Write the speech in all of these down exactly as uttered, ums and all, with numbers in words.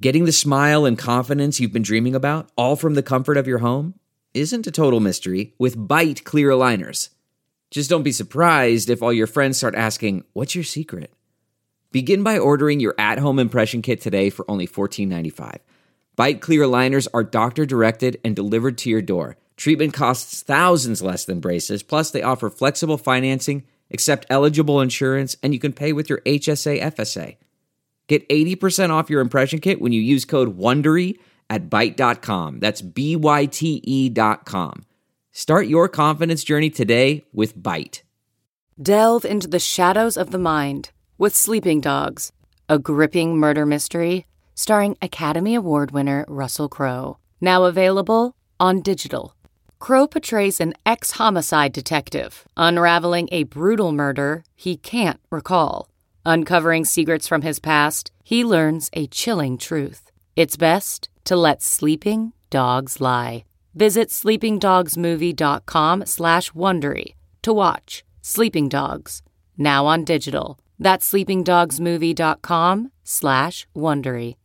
Getting the smile and confidence you've been dreaming about, all from the comfort of your home, isn't a total mystery with Byte clear aligners. Just don't be surprised if all your friends start asking, "What's your secret?" Begin by ordering your at-home impression kit today for only fourteen ninety-five. Byte clear aligners are doctor-directed and delivered to your door. Treatment costs thousands less than braces, plus they offer flexible financing, accept eligible insurance, and you can pay with your H S A F S A. Get eighty percent off your impression kit when you use code WONDERY at byte dot com. That's B Y T E dot com. Start your confidence journey today with Byte. Delve into the shadows of the mind with Sleeping Dogs, a gripping murder mystery starring Academy Award winner Russell Crowe. Now available on digital. Crowe portrays an ex-homicide detective unraveling a brutal murder he can't recall. Uncovering secrets from his past, he learns a chilling truth. It's best to let sleeping dogs lie. Visit sleepingdogsmovie.com slash Wondery to watch Sleeping Dogs, now on digital. That's sleepingdogsmovie.com slash Wondery.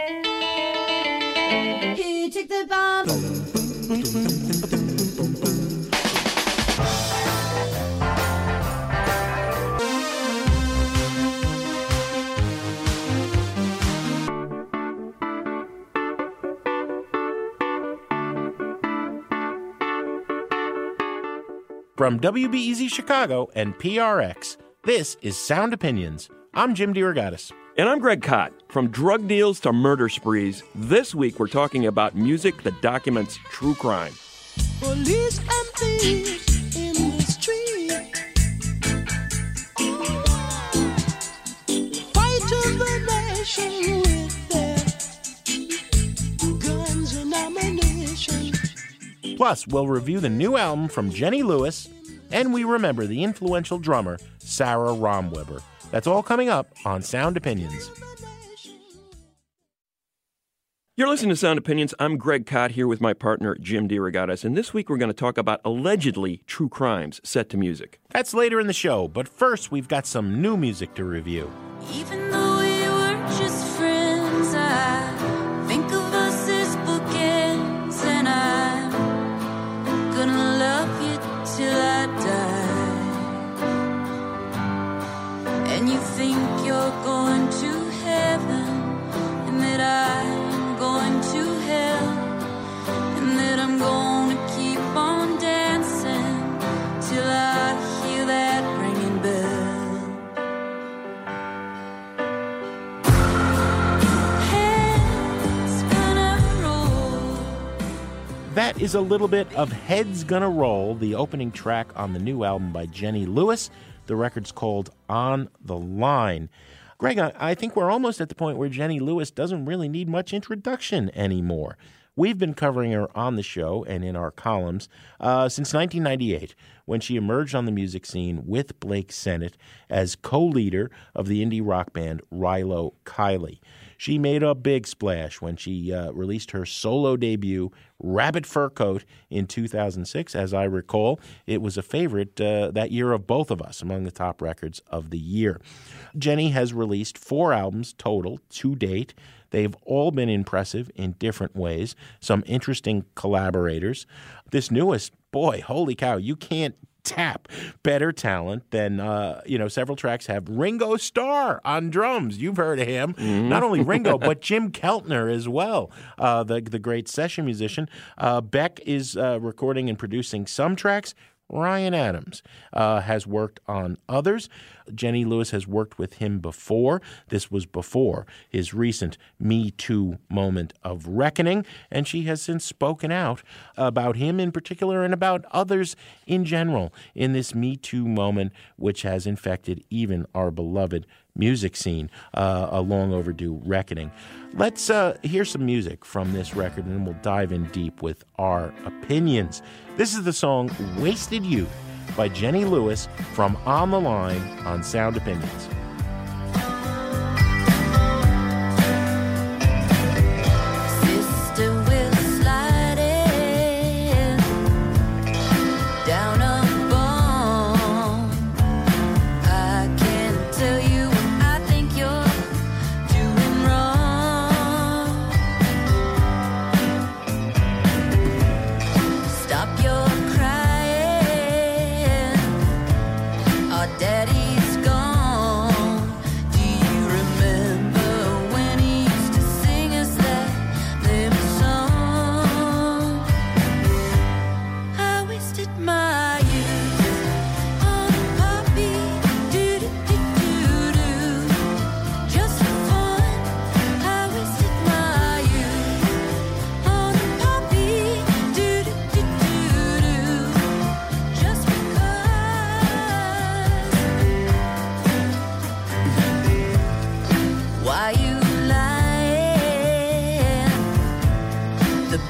Here, take the bomb. From W B E Z Chicago and P R X, this is Sound Opinions. I'm Jim DeRogatis. And I'm Greg Kot. From drug deals to murder sprees, this week we're talking about music that documents true crime. Police and thieves in the street, fighting the nation with their guns and ammunition. Plus, we'll review the new album from Jenny Lewis, and we remember the influential drummer Sarah Romweber. That's all coming up on Sound Opinions. You're listening to Sound Opinions. I'm Greg Kot here with my partner Jim DeRogatis, and this week we're going to talk about allegedly true crimes set to music. That's later in the show, but first we've got some new music to review. Even though we were just friends, I think of us as bookends, and I'm gonna love you till I die. And you think you're going to heaven, and that I'm going to hell, and that I'm going to keep on dancing till I hear that ringing bell. Heads gonna roll. That is a little bit of Heads Gonna Roll, the opening track on the new album by Jenny Lewis. The record's called On the Line. Greg, I, I think we're almost at the point where Jenny Lewis doesn't really need much introduction anymore. We've been covering her on the show and in our columns uh, since nineteen ninety-eight, when she emerged on the music scene with Blake Sennett as co-leader of the indie rock band Rilo Kiley. She made a big splash when she uh, released her solo debut, Rabbit Fur Coat, in two thousand six. As I recall, it was a favorite uh, that year of both of us, among the top records of the year. Jenny has released four albums total to date. They've all been impressive in different ways, some interesting collaborators. This newest, boy, holy cow, you can't tap better talent than, uh, you know, several tracks have Ringo Starr on drums. You've heard of him. Mm-hmm. Not only Ringo, but Jim Keltner as well, uh, the, the great session musician. Uh, Beck is uh, recording and producing some tracks. Ryan Adams uh, has worked on others. Jenny Lewis has worked with him before. This was before his recent Me Too moment of reckoning, and she has since spoken out about him in particular and about others in general in this Me Too moment, which has infected even our beloved music scene, uh, a long overdue reckoning. Let's uh, hear some music from this record, and then we'll dive in deep with our opinions. This is the song Wasted Youth by Jenny Lewis from On the Line on Sound Opinions. Sister, we're sliding down a bone. I can't tell you what I think you're doing wrong.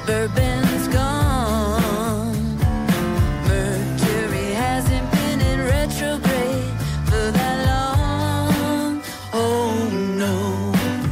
Bourbon's gone. Mercury hasn't been in retrograde for that long. Oh no.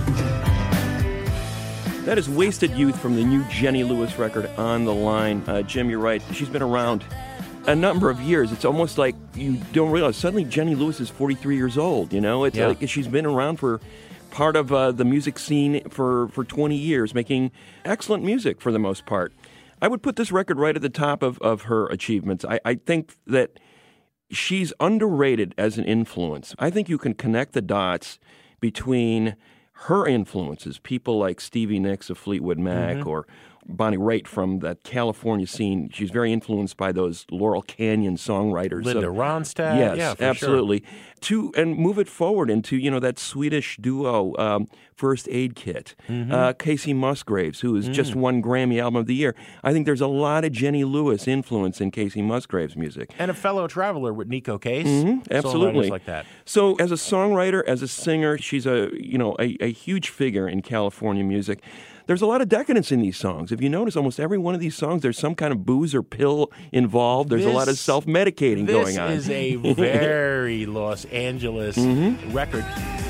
That is Wasted Youth from the new Jenny Lewis record, On the Line. Uh, Jim, you're right. She's been around a number of years. It's almost like you don't realize. Suddenly Jenny Lewis is forty-three years old, you know? It's Yeah. like she's been around for part of uh, the music scene for, for twenty years, making excellent music for the most part. I would put this record right at the top of, of her achievements. I, I think that she's underrated as an influence. I think you can connect the dots between her influences, people like Stevie Nicks of Fleetwood Mac Mm-hmm. or Bonnie Raitt from that California scene. She's very influenced by those Laurel Canyon songwriters. Linda of- Ronstadt. Yes, yeah, for absolutely. To and move it forward into, you know, that Swedish duo, um, First Aid Kit, Mm-hmm. uh, Casey Musgraves, who has Mm. just won Grammy Album of the Year. I think there's a lot of Jenny Lewis influence in Casey Musgraves' music. And a fellow traveler with Nico Case. Mm-hmm, absolutely, Songwriters like that. So, as a songwriter, as a singer, she's a you know a, a huge figure in California music. There's a lot of decadence in these songs. If you notice, almost every one of these songs, there's some kind of booze or pill involved. There's a lot of This- self-medicating going on. This is a very Los Angeles Mm-hmm. record.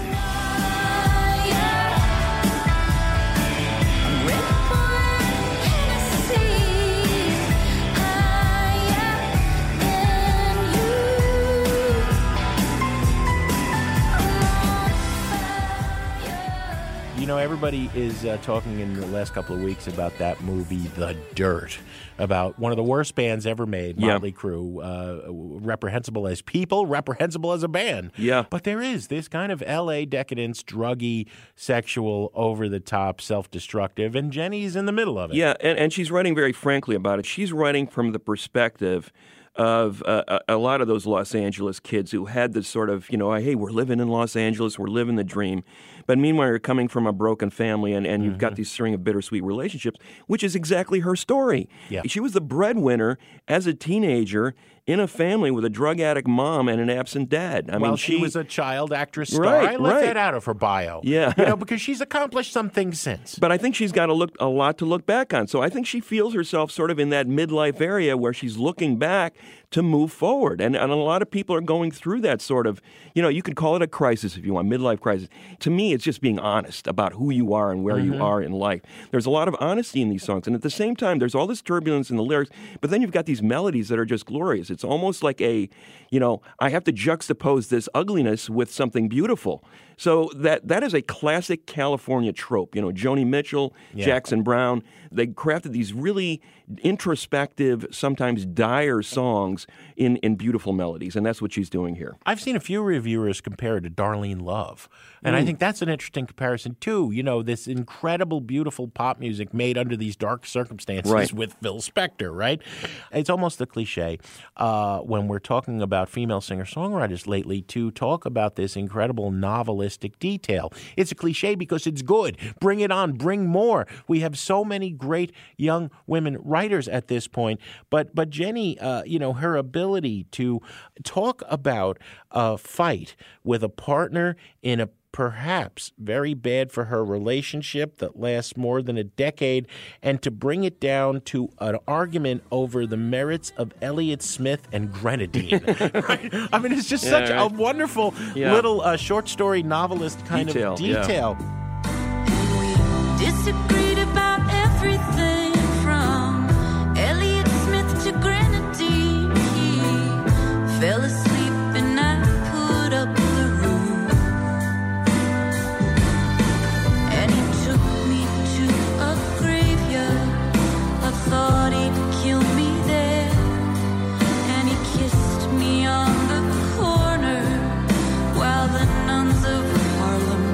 You know, everybody is uh, talking in the last couple of weeks about that movie, The Dirt, about one of the worst bands ever made, Yeah. Motley Crue, uh, reprehensible as people, reprehensible as a band. Yeah. But there is this kind of L A decadence, druggy, sexual, over-the-top, self-destructive, and Jenny's in the middle of it. Yeah, and, and she's writing very frankly about it. She's writing from the perspective of uh, a, a lot of those Los Angeles kids who had this sort of, you know, hey, we're living in Los Angeles, we're living the dream. But meanwhile, you're coming from a broken family and, and you've got these string of bittersweet relationships, which is exactly her story. Yeah. She was the breadwinner as a teenager in a family with a drug addict mom and an absent dad. I Well, mean, she, was a child actress star. Right, I left right. that out of her bio. Yeah. You know, because she's accomplished some things since. But I think she's got a look a lot to look back on. So I think she feels herself sort of in that midlife area where she's looking back to move forward. And, and a lot of people are going through that sort of, you know, you could call it a crisis if you want, midlife crisis. To me, it's just being honest about who you are and where Mm-hmm. you are in life. There's a lot of honesty in these songs. And at the same time, there's all this turbulence in the lyrics, but then you've got these melodies that are just glorious. It's almost like a, you know, I have to juxtapose this ugliness with something beautiful. So that that is a classic California trope. You know, Joni Mitchell, Yeah. Jackson Brown, they crafted these really introspective, sometimes dire songs in, in beautiful melodies, and that's what she's doing here. I've seen a few reviewers compare it to Darlene Love. And Mm. I think that's an interesting comparison, too. You know, this incredible, beautiful pop music made under these dark circumstances Right. with Phil Spector, right? It's almost a cliche uh, when we're talking about female singer-songwriters lately to talk about this incredible novelistic detail. It's a cliche because it's good. Bring it on. Bring more. We have so many great young women writers at this point. But, but Jenny, uh, you know, her ability to talk about a fight with a partner in a perhaps very bad for her relationship that lasts more than a decade, and to bring it down to an argument over the merits of Elliott Smith and Grenadine. Right? I mean, it's just Yeah, such right. a wonderful Yeah. little uh, short story novelist kind Detail, of yeah. detail. Disagreed about everything from Elliott Smith to Grenadine. He fell asleep and I put up the room. And he took me to a graveyard. I thought he'd kill me there. And he kissed me on the corner while the nuns of Harlem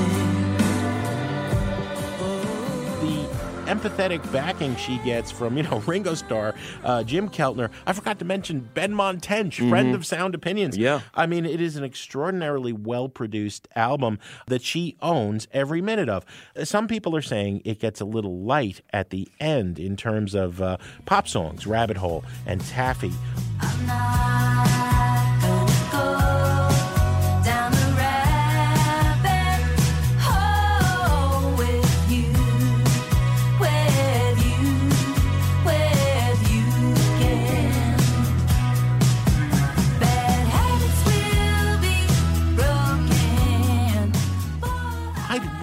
stared. The empathetic backing she gets from, you know, Ringo Starr, uh, Jim Keltner. I forgot to mention Ben Montench, friend of Sound Opinions. Yeah. I mean, it is an extraordinarily well-produced album that she owns every minute of. Some people are saying it gets a little light at the end in terms of uh, pop songs, Rabbit Hole and Taffy. I'm not gonna go down the rabbit hole with you, with you.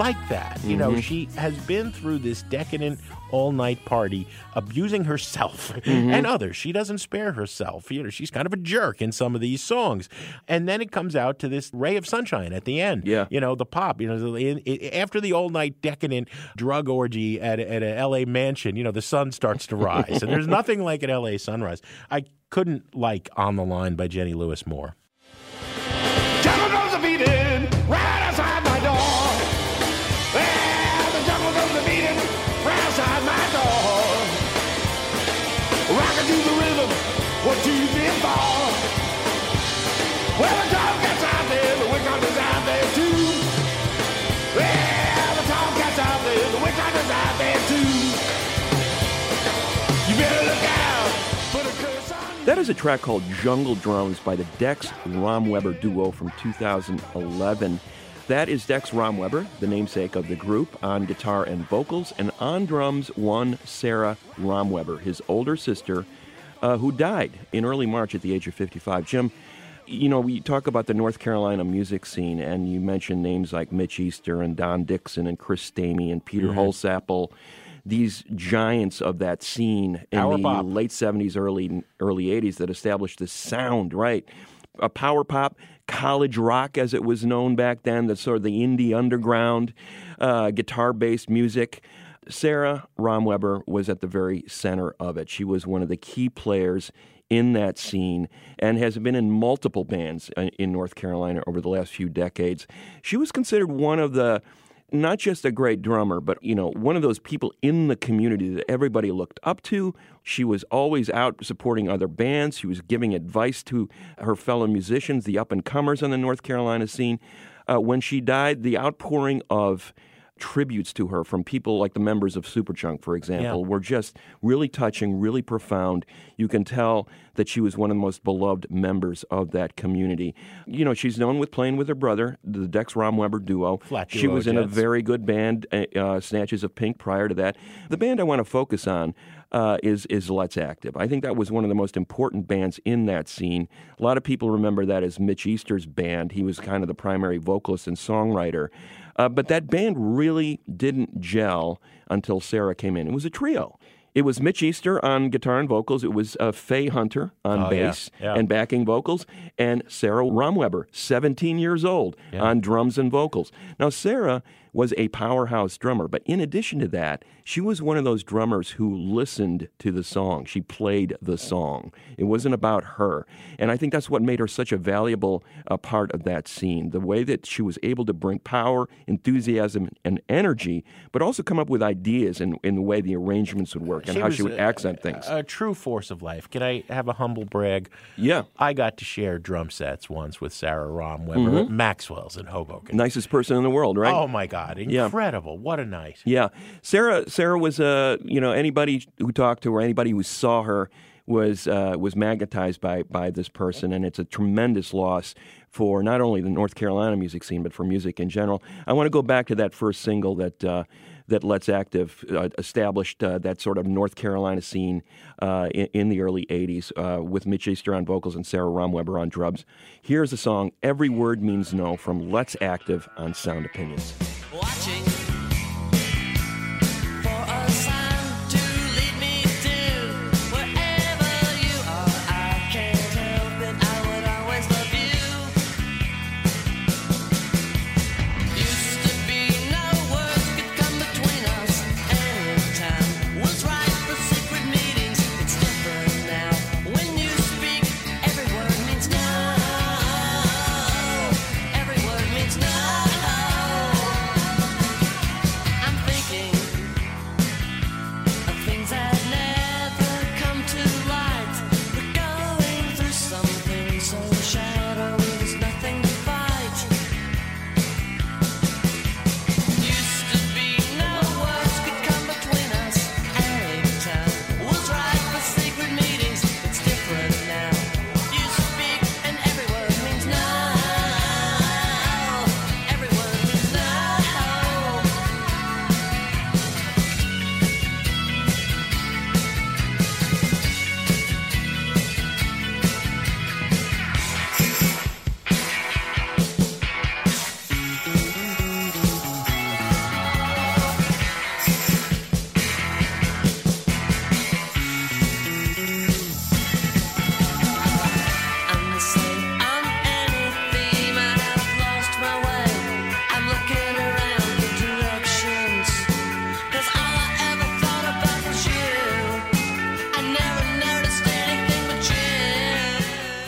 like that. You know, she has been through this decadent all-night party, abusing herself Mm-hmm. and others. She doesn't spare herself. You know, she's kind of a jerk in some of these songs. And then it comes out to this ray of sunshine at the end. Yeah. You know, the pop. You know, in, in, after the all-night decadent drug orgy at, at a L A mansion, you know, the sun starts to rise. And there's nothing like an L A sunrise. I couldn't like On the Line by Jenny Lewis more. Jungle goes a beating right outside my door. Well, the jungle goes a beating right outside my door. Rockin' to the rhythm, what you been for? Well, the tomcats out there, the witch hunters out there too. Well, the tomcats out there, the witch hunters out there too. You better look out, put a curse on. That is a track called Jungle Drums by the Dex Romweber Duo from two thousand eleven. That is Dex Romweber, the namesake of the group, on guitar and vocals, and on drums, one Sarah Romweber, his older sister, uh, who died in early March at the age of fifty-five. Jim, you know, we talk about the North Carolina music scene, and you mentioned names like Mitch Easter and Don Dixon and Chris Stamey and Peter Mm-hmm. Holsapple, these giants of that scene in Power the pop. late seventies, early early eighties that established this sound, right? A power pop, college rock as it was known back then, the sort of the indie underground, uh, guitar-based music. Sarah Romweber was at the very center of it. She was one of the key players in that scene and has been in multiple bands in North Carolina over the last few decades. She was considered one of the, not just a great drummer, but, you know, one of those people in the community that everybody looked up to. She was always out supporting other bands. She was giving advice to her fellow musicians, the up-and-comers on the North Carolina scene. Uh, when she died, the outpouring of tributes to her from people like the members of Superchunk, for example, Yeah. were just really touching, really profound. You can tell that she was one of the most beloved members of that community. You know, she's known with playing with her brother, the Dex Romweber Duo. Flat she Duo was in a Jets. very good band, uh, uh, Snatches of Pink, prior to that. The band I want to focus on uh, is is Let's Active. I think that was one of the most important bands in that scene. A lot of people remember that as Mitch Easter's band. He was kind of the primary vocalist and songwriter. Uh, but that band really didn't gel until Sarah came in. It was a trio. It was Mitch Easter on guitar and vocals. It was uh, Faye Hunter on Oh, yeah, bass yeah. and backing vocals, and Sarah Romweber, seventeen years old, Yeah. on drums and vocals. Now, Sarah was a powerhouse drummer, but in addition to that, she was one of those drummers who listened to the song. She played the song. It wasn't about her. And I think that's what made her such a valuable uh, part of that scene, the way that she was able to bring power, enthusiasm, and energy, but also come up with ideas in, in the way the arrangements would work and how was she would a- accent things. A true force of life. Can I have a humble brag? Yeah. I got to share drum sets once with Sarah Romweber at Maxwell's in Hoboken. Nicest person in the world, right? Oh, my God. Yeah. Incredible. What a night. Yeah, Sarah. Sarah was, uh, you know, anybody who talked to her, anybody who saw her, was uh, was magnetized by by this person, and it's a tremendous loss for not only the North Carolina music scene, but for music in general. I want to go back to that first single that uh, that Let's Active uh, established uh, that sort of North Carolina scene uh, in, in the early eighties uh, with Mitch Easter on vocals and Sarah Romweber on drums. Here's the song "Every Word Means No" from Let's Active on Sound Opinions. Watching for a sign to lead me to wherever you are. I can't help it, I would always love you. Used to be no words could come between us. Anytime was right for secret meetings. It's different now. When you speak, every word means no. Every word means no.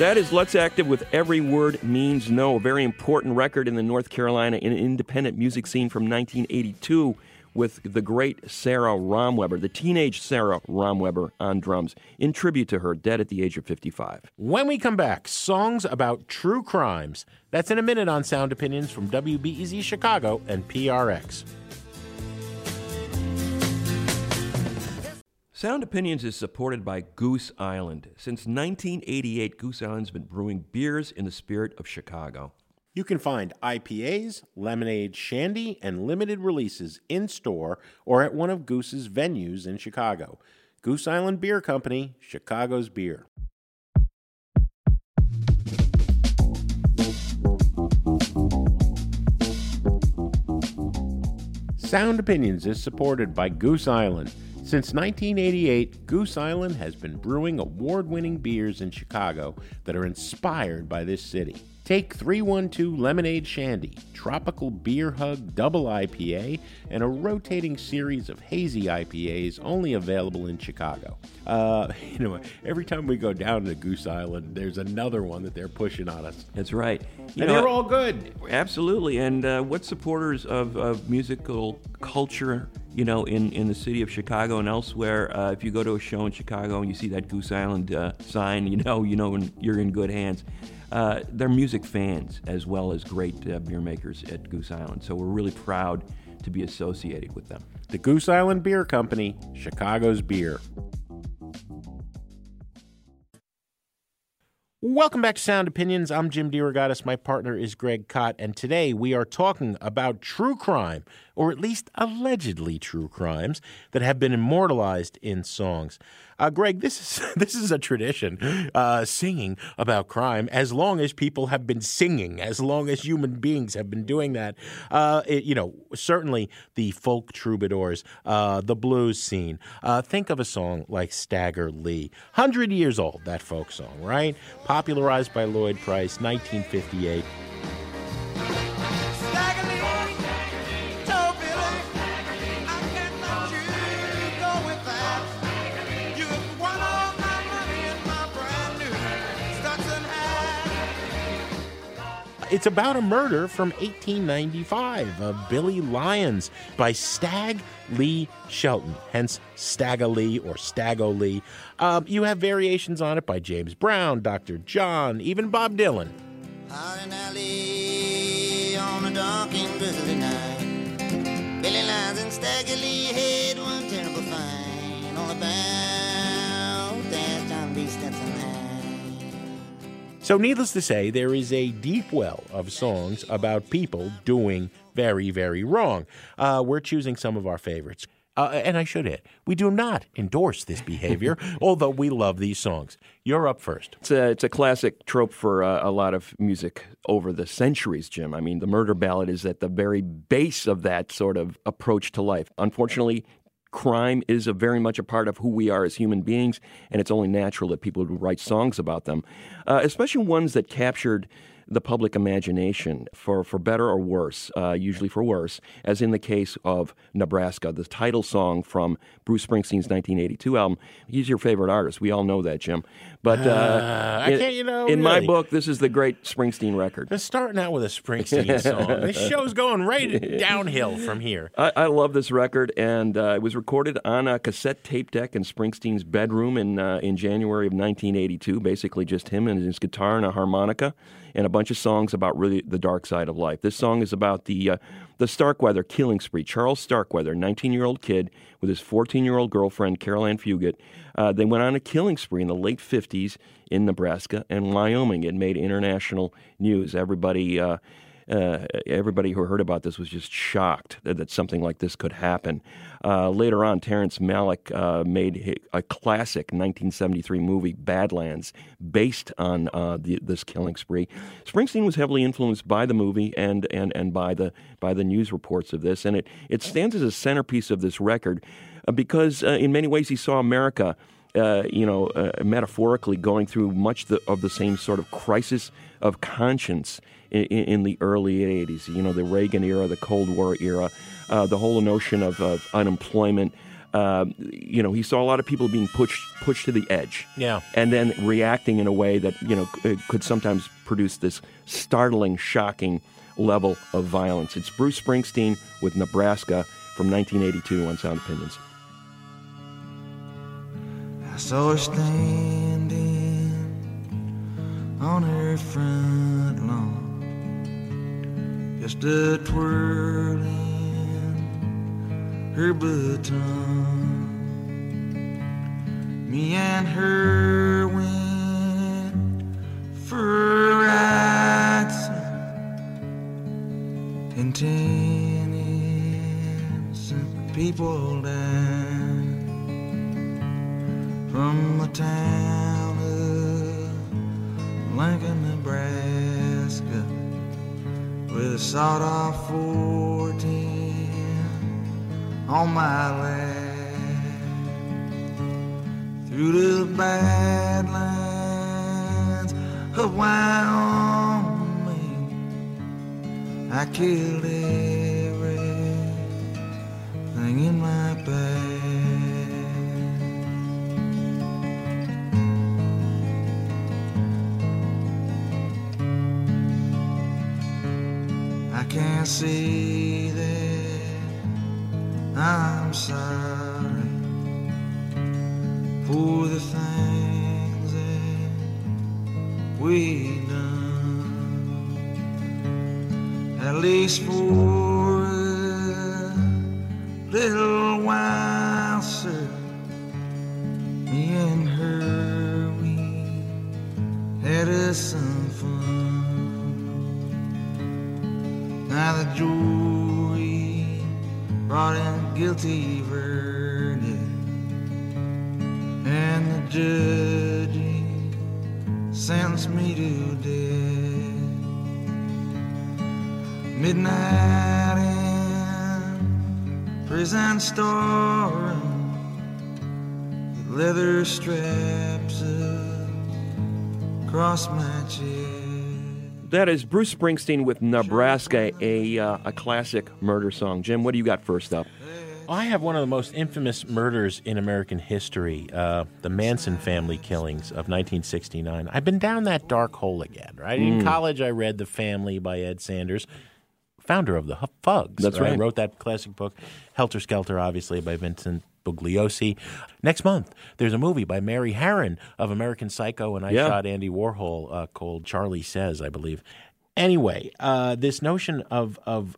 That is Let's Active with Every Word Means No, a very important record in the North Carolina independent music scene from nineteen eighty-two with the great Sarah Romweber, the teenage Sarah Romweber on drums, in tribute to her, dead at the age of fifty-five. When we come back, songs about true crimes. That's in a minute on Sound Opinions from W B E Z Chicago and P R X. Sound Opinions is supported by Goose Island. Since nineteen eighty-eight, Goose Island's been brewing beers in the spirit of Chicago. You can find I P As, lemonade, shandy, and limited releases in-store or at one of Goose's venues in Chicago. Goose Island Beer Company, Chicago's beer. Sound Opinions is supported by Goose Island. Since nineteen eighty-eight, Goose Island has been brewing award-winning beers in Chicago that are inspired by this city. Take three one two Lemonade Shandy, Tropical Beer Hug Double I P A, and a rotating series of hazy I P As only available in Chicago. Uh, you know, every time we go down to Goose Island, there's another one that they're pushing on us. That's right. You and know, they're all good. Absolutely. And uh, what supporters of, of musical culture, you know, in, in the city of Chicago and elsewhere, uh, if you go to a show in Chicago and you see that Goose Island uh, sign, you know, you know you're in good hands. Uh, they're music fans as well as great uh, beer makers at Goose Island. So we're really proud to be associated with them. The Goose Island Beer Company, Chicago's beer. Welcome back to Sound Opinions. I'm Jim DeRogatis. My partner is Greg Kot, and today we are talking about true crime, or at least allegedly true crimes, that have been immortalized in songs. Uh, Greg, this is this is a tradition, uh, singing about crime, as long as people have been singing, as long as human beings have been doing that. Uh, it, you know, certainly the folk troubadours, uh, the blues scene. Uh, think of a song like Stagger Lee. one hundred years old, that folk song, right? Popularized by Lloyd Price, nineteen fifty-eight. It's about a murder from eighteen ninety-five of Billy Lyons by Stag Lee Shelton, hence Stagger Lee or Staggo Lee. Um, you have variations on it by James Brown, Doctor John, even Bob Dylan. Out in alley on a dark and drizzly night, Billy Lyons and Stagger Lee had one terrible fight all about that John B. Stetson High. So needless to say, there is a deep well of songs about people doing very, very wrong. Uh, we're choosing some of our favorites. Uh, and I should add, we do not endorse this behavior, although we love these songs. You're up first. It's a, it's a classic trope for uh, a lot of music over the centuries, Jim. I mean, the murder ballad is at the very base of that sort of approach to life. Unfortunately, crime is a very much a part of who we are as human beings, and it's only natural that people would write songs about them, uh, especially ones that captured the public imagination, for, for better or worse, uh, usually for worse, as in the case of Nebraska, the title song from Bruce Springsteen's nineteen eighty-two album. He's your favorite artist. We all know that, Jim. But uh, uh, I in, can't, you know, in really. my book, this is the great Springsteen record. Just starting out with a Springsteen song. This show's going right downhill from here. I, I love this record, and uh, it was recorded on a cassette tape deck in Springsteen's bedroom in uh, in January of nineteen eighty-two. Basically, just him and his guitar and a harmonica, and a bunch of songs about really the dark side of life. This song is about the uh, the Starkweather killing spree. Charles Starkweather, nineteen-year-old kid with his fourteen-year-old girlfriend, Carol Ann Fugit. Uh, they went on a killing spree in the late fifties in Nebraska and Wyoming. It made international news. Everybody... Uh, Uh, everybody who heard about this was just shocked that, that something like this could happen. Uh, later on, Terrence Malick uh, made a classic nineteen seventy-three movie, Badlands, based on uh, the, this killing spree. Springsteen was heavily influenced by the movie and and, and by the by the news reports of this, and it, it stands as a centerpiece of this record uh, because uh, in many ways he saw America Uh, you know, uh, metaphorically going through much the, of the same sort of crisis of conscience in, in the early eighties. You know, the Reagan era, the Cold War era, uh, the whole notion of, of unemployment. uh, you know, he saw a lot of people being pushed pushed to the edge. Yeah. And then reacting in a way that, you know, c- could sometimes produce this startling, shocking level of violence. It's Bruce Springsteen with Nebraska from nineteen eighty-two on Sound Opinions. I saw her standing on her front lawn, just a twirling her baton. Me and her went for a ride, and ten innocent people died. From the town of Lincoln, Nebraska, with a sawed-off fourteen on my lap, through the badlands of Wyoming, I killed everything in my path. I can't say that I'm sorry for the things that we done, at least for a little while, sir. Me and her, we had us some fun. Now the jury brought in a guilty verdict, and the judge sentenced me to death. Midnight in prison storeroom, with leather straps across my chest. That is Bruce Springsteen with Nebraska, a uh, a classic murder song. Jim, what do you got first up? I have one of the most infamous murders in American history, uh, the Manson family killings of nineteen sixty-nine. I've been down that dark hole again, right? Mm. In college, I read The Family by Ed Sanders, founder of the Fugs. That's right. I wrote that classic book. Helter Skelter, obviously, by Vincent Bugliosi. Next month, there's a movie by Mary Harron of American Psycho and I Yeah. Shot Andy Warhol uh, called Charlie Says, I believe. Anyway, uh, this notion of of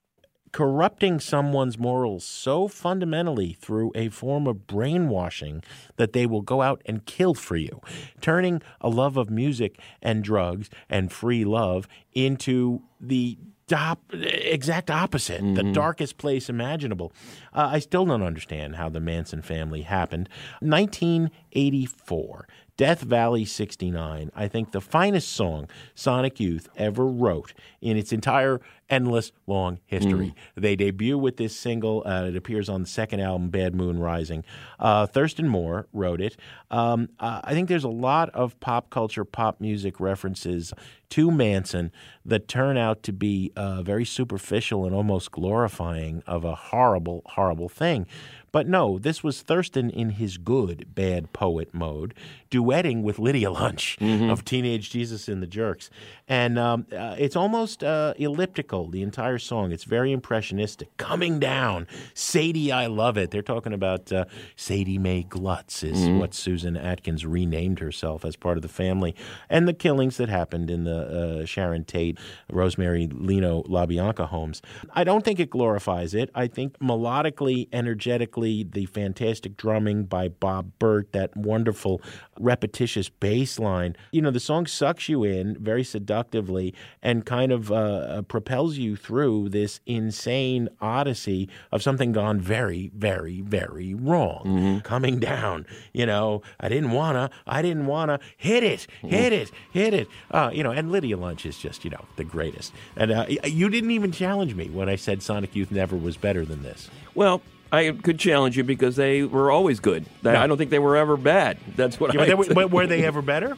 corrupting someone's morals so fundamentally through a form of brainwashing that they will go out and kill for you, turning a love of music and drugs and free love into the Op- exact opposite, mm-hmm. the darkest place imaginable. Uh, I still don't understand how the Manson family happened. nineteen eighty-four, Death Valley sixty-nine, I think the finest song Sonic Youth ever wrote in its entire endless long history. Mm. They debut with this single. Uh, it appears on the second album, Bad Moon Rising. Uh, Thurston Moore wrote it. Um, uh, I think there's a lot of pop culture, pop music references to Manson that turn out to be uh, very superficial and almost glorifying of a horrible, horrible thing. But no, this was Thurston in his good, bad poet mode, duetting with Lydia Lunch mm-hmm. of Teenage Jesus and the Jerks. And um, uh, it's almost uh, elliptical, the entire song. It's very impressionistic. Coming down, Sadie, I love it. They're talking about uh, Sadie Mae Glutz is mm-hmm. what Susan Atkins renamed herself as part of the family. And the killings that happened in the uh, Sharon Tate, Rosemary Lino LaBianca homes. I don't think it glorifies it. I think melodically, energetically, the fantastic drumming by Bob Burt, that wonderful repetitious bass line. You know, the song sucks you in very seductively and kind of uh, propels you through this insane odyssey of something gone very, very, very wrong. Mm-hmm. Coming down, you know, I didn't wanna, I didn't wanna, hit it, hit it, hit it. Uh, you know, and Lydia Lunch is just, you know, the greatest. And uh, you didn't even challenge me when I said Sonic Youth never was better than this. Well, I could challenge you because they were always good. No. I don't think they were ever bad. That's what yeah, I but, think. Were, but were they ever better?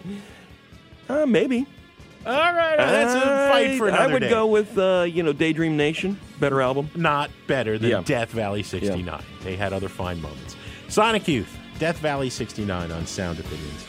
Uh, maybe. All right, uh, that's a fight for another I would day. go with, uh, you know, Daydream Nation. better album? Not better than Yeah. Death Valley sixty-nine. They had other fine moments. Sonic Youth, Death Valley sixty-nine on Sound Opinions.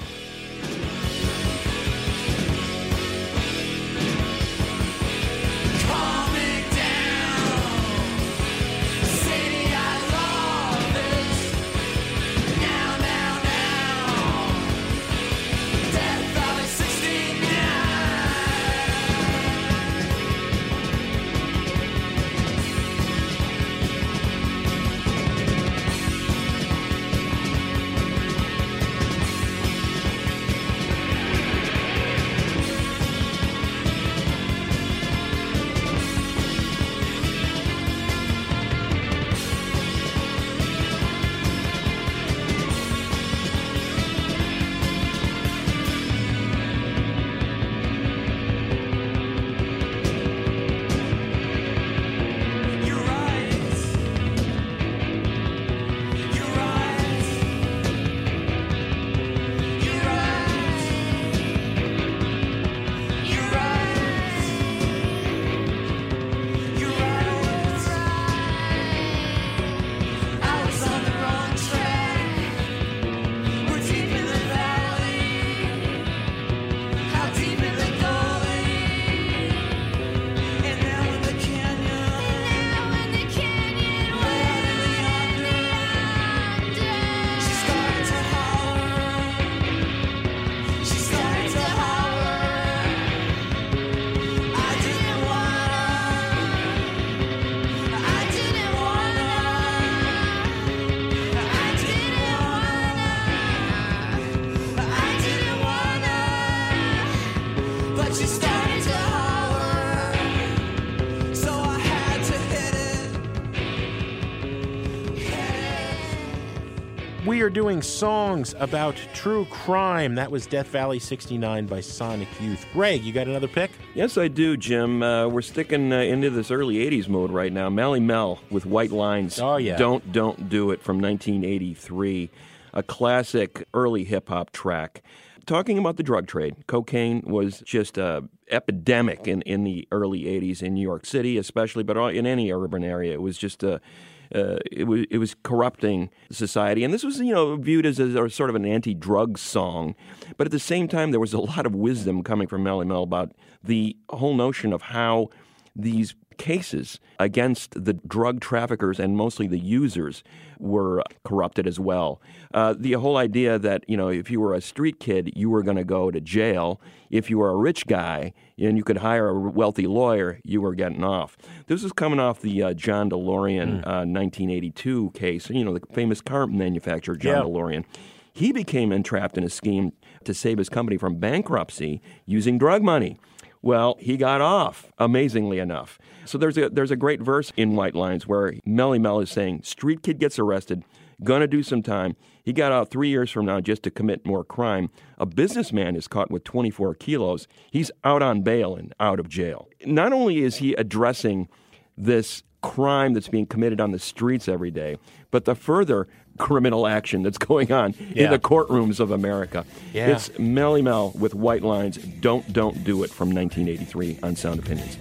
We are doing songs about true crime. That was Death Valley sixty-nine by Sonic Youth. Greg, you got another pick? Yes, I do, Jim. Uh, we're sticking uh, into this early eighties mode right now. Melly Mel with White Lines. Oh, yeah. Don't, Don't Do It from nineteen eighty-three. A classic early hip-hop track. Talking about the drug trade, cocaine was just an epidemic in, in the early eighties in New York City especially, but in any urban area. It was just a... Uh, it was it was corrupting society, and this was you know viewed as a, sort of an anti-drug song, but at the same time there was a lot of wisdom coming from Melly Mel about the whole notion of how these cases against the drug traffickers and mostly the users were corrupted as well. Uh, the whole idea that, you know, if you were a street kid, you were going to go to jail. If you were a rich guy and you could hire a wealthy lawyer, you were getting off. This is coming off the uh, John DeLorean mm. uh, nineteen eighty-two case, you know, the famous car manufacturer, John yep. DeLorean. He became entrapped in a scheme to save his company from bankruptcy using drug money. Well, he got off, amazingly enough. So there's a there's a great verse in White Lines where Melly Mel is saying, street kid gets arrested, gonna do some time. He got out three years from now just to commit more crime. A businessman is caught with twenty-four kilos. He's out on bail and out of jail. Not only is he addressing this crime that's being committed on the streets every day, but the further criminal action that's going on yeah. in the courtrooms of America. Yeah. It's Melly Mel with White Lines, Don't, Don't Do It from nineteen eighty-three on Sound Opinions.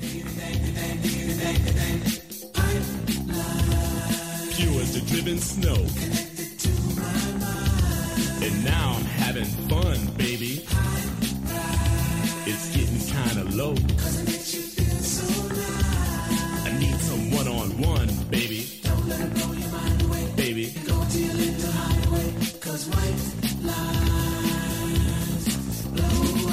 Pure as the driven snow. And now I'm having fun, baby. It's getting kind of low. I need some one-on-one, baby. Don't let it blow your mind away, baby. Go deal in the highway, cause white lines blow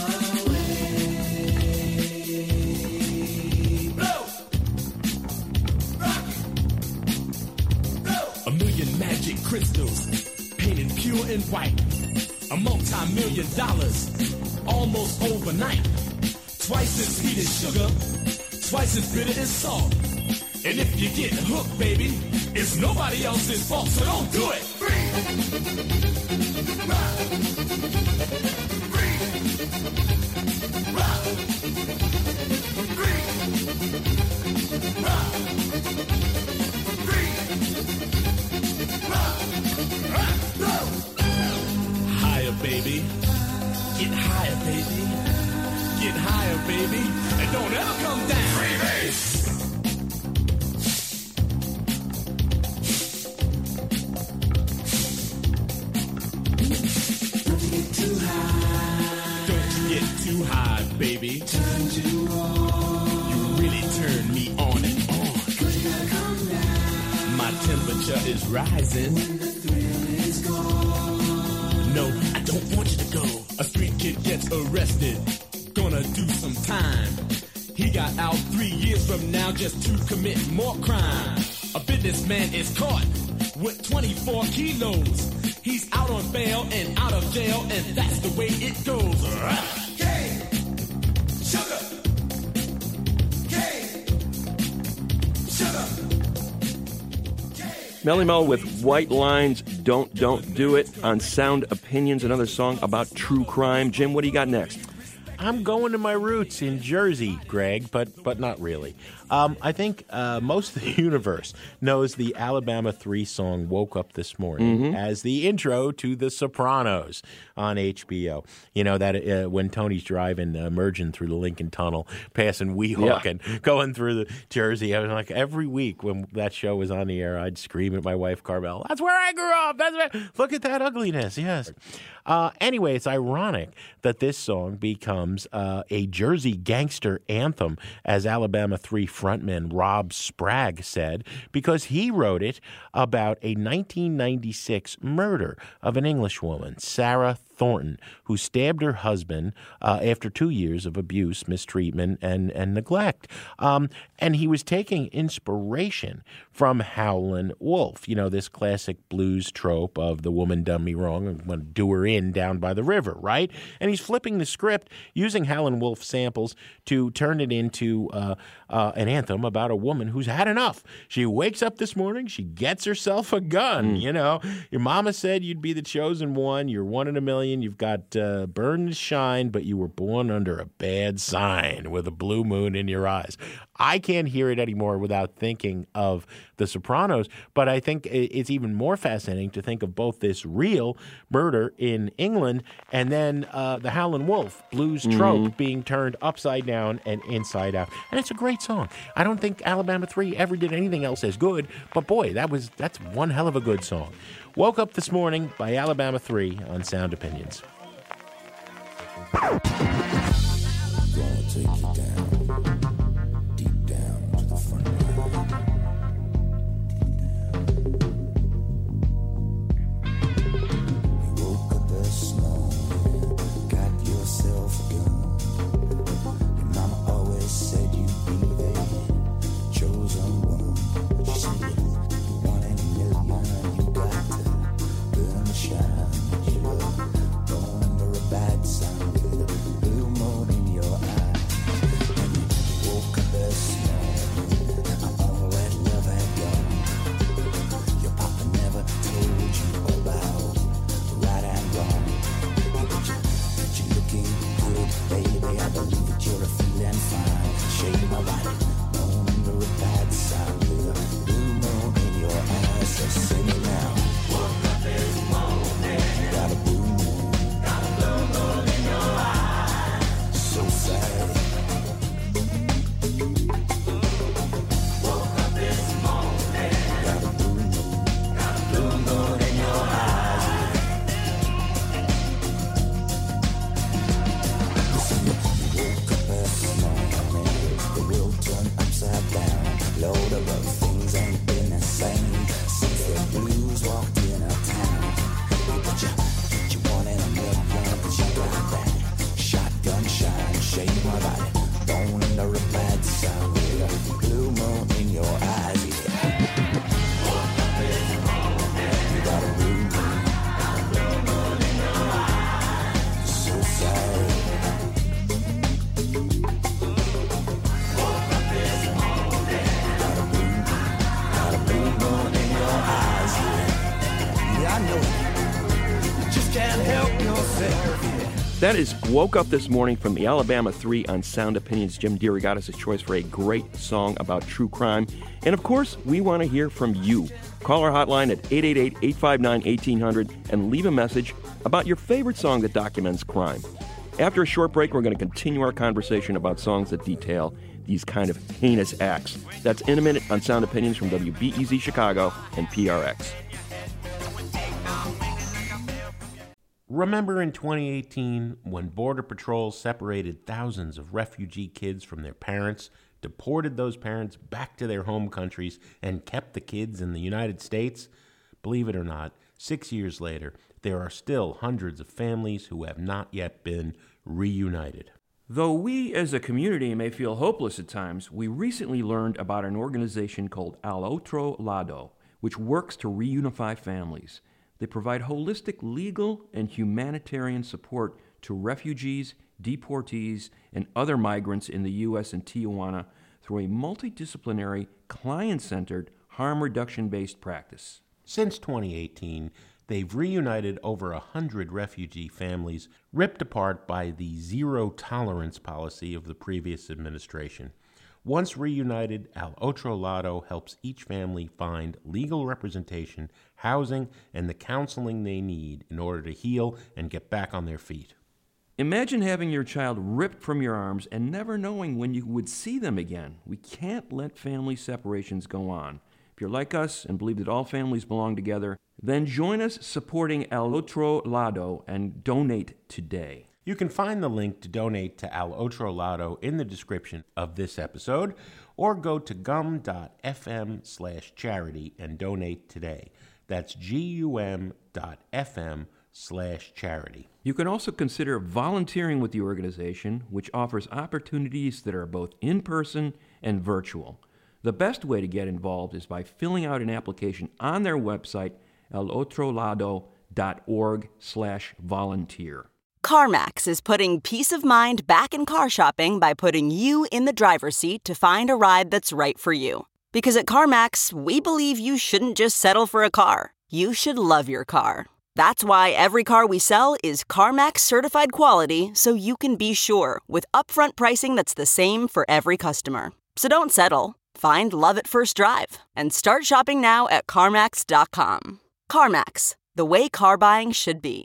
away. Blow! Rock it! Blow! A million magic crystals, painted pure and white. A multi-million dollars, almost overnight. Twice as sweet as sugar, twice as bitter as salt. And if you get hooked, baby, it's nobody else's fault, so don't do it. Free. Rock. Free. Rock. Free. Rock. Free. Rock. Rock. Go. Higher, baby. Get higher, baby. Get higher, baby. And don't ever come down. Free base. baby. Turn you on. You really turn me on and on. Could you come down? My temperature is rising. When the thrill is gone. No, I don't want you to go. A street kid gets arrested. Gonna do some time. He got out three years from now just to commit more crime. A businessman is caught with twenty-four kilos. He's out on bail and out of jail, and that's the way it goes. Cane, sugar, cane, sugar. Melly Mel with White Lines, Don't Don't Do It on Sound Opinions, another song about true crime. Jim, what do you got next? I'm going to my roots in Jersey, Greg, but but not really. Um, I think uh, most of the universe knows the Alabama three song Woke Up This Morning Mm-hmm. as the intro to The Sopranos on H B O. You know, that uh, when Tony's driving, uh, merging through the Lincoln Tunnel, passing Weehawk Yeah. and going through the Jersey. I was like, every week when that show was on the air, I'd scream at my wife, Carmel, that's where I grew up. That's where... Look at that ugliness, yes. Uh, anyway, it's ironic that this song becomes uh, a Jersey gangster anthem, as Alabama three frontman Rob Spragg said, because he wrote it about a nineteen ninety-six murder of an Englishwoman, Sarah Thornton, who stabbed her husband uh, after two years of abuse, mistreatment, and, and neglect. Um, and he was taking inspiration from Howlin' Wolf, you know, this classic blues trope of the woman done me wrong, I'm going to do her in down by the river, right? And he's flipping the script using Howlin' Wolf samples to turn it into uh, uh, an anthem about a woman who's had enough. She wakes up this morning, she gets herself a gun, Mm. you know. Your mama said you'd be the chosen one, you're one in a million, you've got uh, burn to shine, but you were born under a bad sign with a blue moon in your eyes. I can't hear it anymore without thinking of The Sopranos, but I think it's even more fascinating to think of both this real murder in England and then uh, the Howlin' Wolf blues trope Mm-hmm. being turned upside down and inside out. And it's a great song. I don't think Alabama three ever did anything else as good, but boy, that was that's one hell of a good song. Woke Up This Morning by Alabama three on Sound Opinions. Gonna take you down, deep down to the front line. You woke up this morning, got yourself a gun. Your mama always said you'd be the chosen one. She said you're one in a million, you got to burn the shine. You were born under a bad sign. Blue moon in your eye. When you woke up this morning, all that love had gone. Your papa never told you about right and wrong. But you, but you looking good, baby. I believe that you're feeling fine. Shade my body, born under a bad sign. With a blue moon in your eyes. So sing it now. Woke up this morning. You got a blue moon. Got a blue moon in your eyes. So sad. Woke up this morning. Got a blue moon. Got a blue moon in your eyes. Listen, you woke up this morning. The world turned upside down. Load of other things ain't been the same since the blues walked in our town. But you, but you want in a million, but you got that shotgun shine, shade my body, born under a bad sign with a blue moon in your eyes. Yeah. You got a blue moon, got a blue moon in your eyes. So sad. Woke up this morning, got a blue moon, got a blue moon in your eyes. Yeah, yeah I know it. You just can't help yourself. Yeah. That is Woke Up This Morning from the Alabama three on Sound Opinions. Jim Deary got us a choice for a great song about true crime. And of course, we want to hear from you. Call our hotline at eight eight eight, eight five nine, one eight hundred and leave a message about your favorite song that documents crime. After a short break, we're going to continue our conversation about songs that detail these kind of heinous acts. That's in a minute on Sound Opinions from W B E Z Chicago and P R X. Remember in twenty eighteen when Border Patrol separated thousands of refugee kids from their parents, deported those parents back to their home countries, and kept the kids in the United States? Believe it or not, six years later, there are still hundreds of families who have not yet been reunited. Though we as a community may feel hopeless at times, we recently learned about an organization called Al Otro Lado, which works to reunify families. They provide holistic legal and humanitarian support to refugees, deportees, and other migrants in the U S and Tijuana through a multidisciplinary, client-centered, harm reduction-based practice. Since twenty eighteen, they've reunited over a hundred refugee families ripped apart by the zero-tolerance policy of the previous administration. Once reunited, Al Otro Lado helps each family find legal representation, housing, and the counseling they need in order to heal and get back on their feet. Imagine having your child ripped from your arms and never knowing when you would see them again. We can't let family separations go on. If you're like us and believe that all families belong together, then join us supporting Al Otro Lado and donate today. You can find the link to donate to Al Otro Lado in the description of this episode, or go to gum.fm slash charity and donate today. That's gum.fm slash charity. You can also consider volunteering with the organization, which offers opportunities that are both in-person and virtual. The best way to get involved is by filling out an application on their website, alotrolado.org slash volunteer. CarMax is putting peace of mind back in car shopping by putting you in the driver's seat to find a ride that's right for you. Because at CarMax, we believe you shouldn't just settle for a car. You should love your car. That's why every car we sell is CarMax certified quality, so you can be sure with upfront pricing that's the same for every customer. So don't settle. Find love at first drive and start shopping now at CarMax dot com. CarMax, the way car buying should be.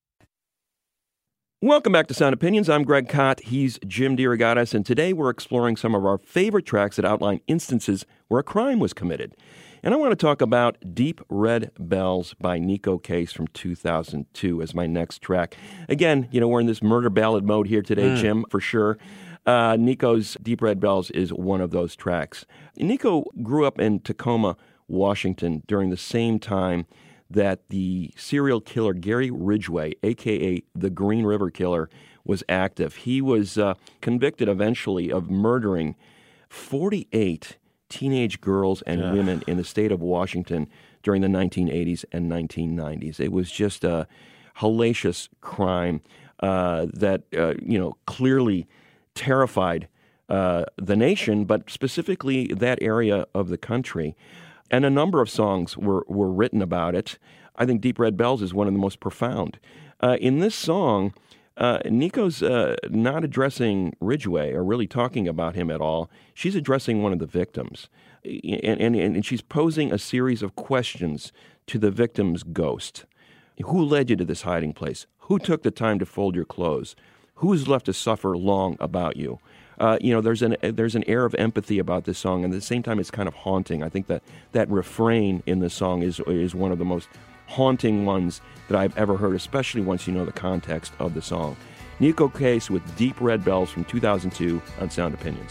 Welcome back to Sound Opinions. I'm Greg Kot. He's Jim DeRogatis, and today we're exploring some of our favorite tracks that outline instances where a crime was committed. And I want to talk about Deep Red Bells by Neko Case from two thousand two as my next track. Again, you know, we're in this murder ballad mode here today, mm. Jim, for sure. Uh, Neko's Deep Red Bells is one of those tracks. Neko grew up in Tacoma, Washington during the same time that the serial killer Gary Ridgway, a k a the Green River Killer, was active. He was uh, convicted eventually of murdering forty-eight teenage girls and yeah. women in the state of Washington during the nineteen eighties and nineteen nineties. It was just a hellacious crime uh, that, uh, you know, clearly terrified uh, the nation, but specifically that area of the country. And a number of songs were, were written about it. I think Deep Red Bells is one of the most profound. Uh, in this song, uh, Neko's uh, not addressing Ridgway or really talking about him at all. She's addressing one of the victims. And, and, and she's posing a series of questions to the victim's ghost. Who led you to this hiding place? Who took the time to fold your clothes? Who's left to suffer long about you? Uh, you know, there's an there's an air of empathy about this song, and at the same time, it's kind of haunting. I think that that refrain in the song is is one of the most haunting ones that I've ever heard, especially once you know the context of the song. Neko Case with Deep Red Bells from two thousand two on Sound Opinions.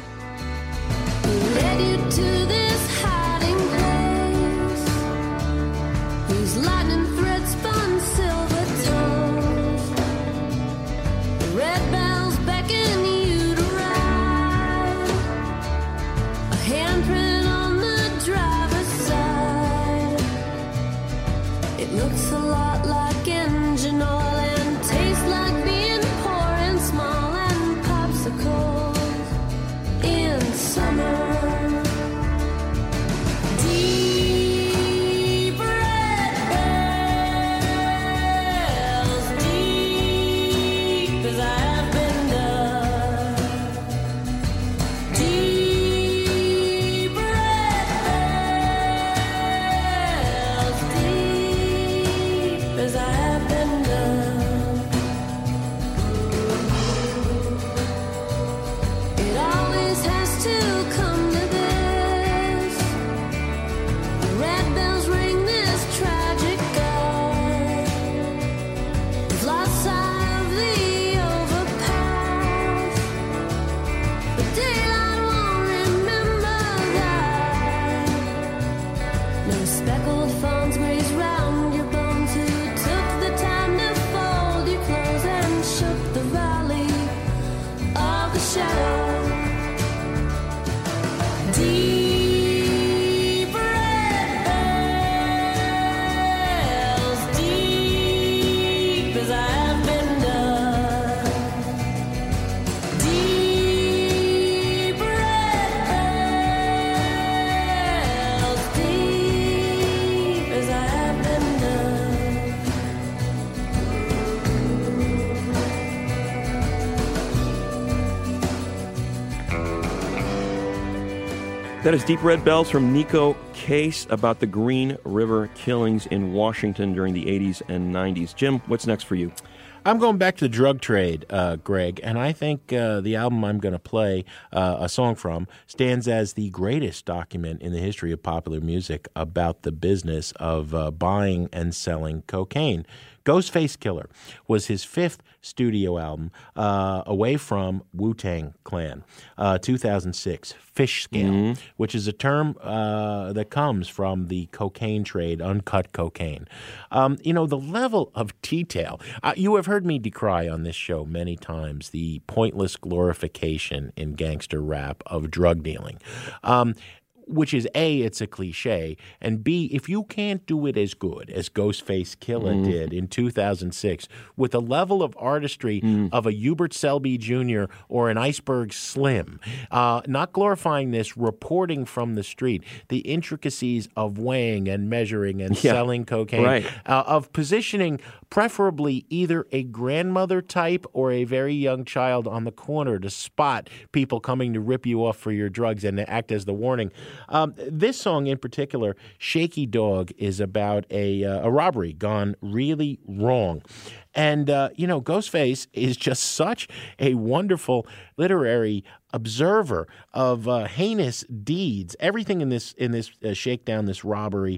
Led you to this hiding place, whose lightning thread spun silver toes. The red bells beckon you to ride, a handprint on the driver's side. It looks a lot like engine oil and tastes like being poor and small and popsicles in summer. Deep red bells, deep as I've been dug. Deep red bells, deep as I've been dug. That is Deep Red Bells from Nico Case about the Green River killings in Washington during the eighties and nineties. Jim, what's next for you? I'm going back to the drug trade, uh, Greg, and I think uh, the album I'm going to play uh, a song from stands as the greatest document in the history of popular music about the business of uh, buying and selling cocaine. Ghostface Killer was his fifth studio album uh, away from Wu-Tang Clan, uh, two thousand six, Fish Scale, mm-hmm. which is a term uh, that comes from the cocaine trade, uncut cocaine. Um, you know, the level of detail. Uh, you have heard me decry on this show many times the pointless glorification in gangster rap of drug dealing. Um Which is A, it's a cliche, and B, if you can't do it as good as Ghostface Killer mm. did in two thousand six with the level of artistry mm. of a Hubert Selby Junior or an Iceberg Slim, uh, not glorifying this, reporting from the street, the intricacies of weighing and measuring and yeah. selling cocaine, right. uh, of positioning preferably either a grandmother type or a very young child on the corner to spot people coming to rip you off for your drugs and to act as the warning. Um, this song in particular, Shaky Dog, is about a, uh, a robbery gone really wrong. And, uh, you know, Ghostface is just such a wonderful literary observer of uh, heinous deeds. Everything in this in this uh, shakedown, this robbery,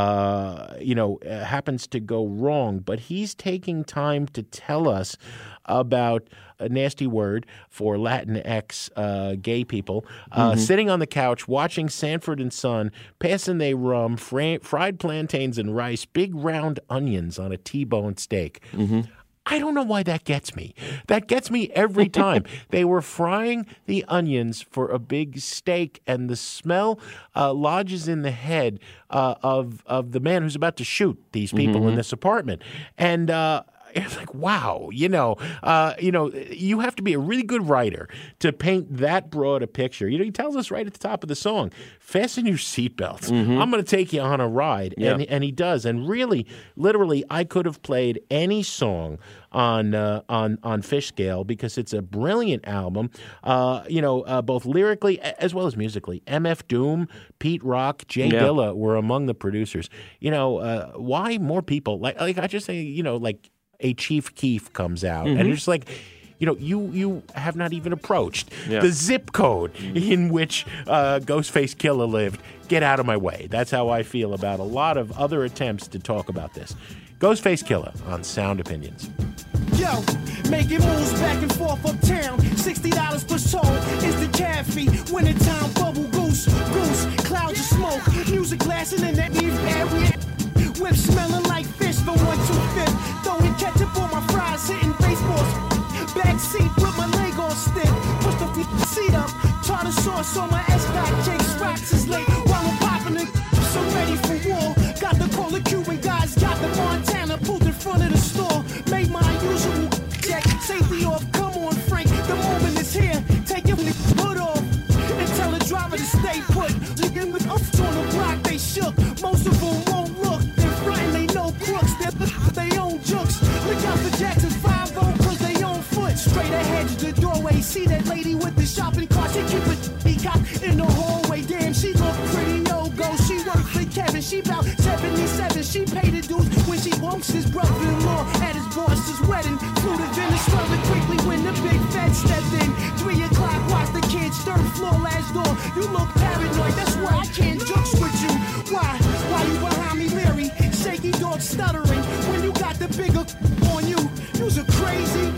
uh, you know, uh, happens to go wrong. But he's taking time to tell us about a nasty word for Latinx uh, gay people, uh, mm-hmm. sitting on the couch watching Sanford and Son, passing they rum, fra- fried plantains and rice, big round onions on a T-bone steak. Mm-hmm. I don't know why that gets me. That gets me every time. They were frying the onions for a big steak, and the smell uh, lodges in the head uh, of of the man who's about to shoot these people mm-hmm. in this apartment. And uh, it's like, wow, you know, uh, you know, you have to be a really good writer to paint that broad a picture. You know, he tells us right at the top of the song, fasten your seatbelts. Mm-hmm. I'm going to take you on a ride. Yeah. And, and he does. And really, literally, I could have played any song on uh, on on Fish Scale because it's a brilliant album, uh, you know, uh, both lyrically as well as musically. M F Doom, Pete Rock, Jay yeah. Dilla were among the producers. You know, uh, why more people? Like, like I just say, you know, like a Chief Keef comes out, mm-hmm. and it's like, you know, you you have not even approached yeah. the zip code in which uh, Ghostface Killer lived. Get out of my way. That's how I feel about a lot of other attempts to talk about this. Ghostface Killer on Sound Opinions. Yo, making moves back and forth uptown. sixty dollars per soul is the cab fee. Wintertime bubble goose, goose, clouds of smoke. Music blasting in that new area. Whip smelling like fish for one two fifth. Throwing ketchup on my fries, hitting baseballs. Back seat with my leg on stick. Push the seat up. Tartar sauce on my S-Dot. Jake's rocks is late while I'm popping it. So ready for war. Got the cola Cuban guys, got the Montana. Pulled in front of the store. Made my usual check. Safety off. Come on, Frank. The moment is here. Take your hood off. And tell the driver to stay put. Looking with us on the block, they shook. Most of them won't look. They're frontin', they know crooks. They're they own jokes. Look out for Jackson five oh, cause they own foot. Straight ahead to the doorway. See that lady with the shopping cart. She keep it peacock in the hallway. Damn, she look pretty no-go. She worked for Kevin. She bout seventy-seven. She paid the dues when she wants his brother-in-law at his boss's wedding. Flew to Venezuela quickly when the big fed stepped in. Three o'clock, watch the kids third floor last door. You look paranoid. That's why I can't jokes with you. Why? Why you behind me, Larry? Shaky dog stuttering when you got the bigger on you. You's a crazy,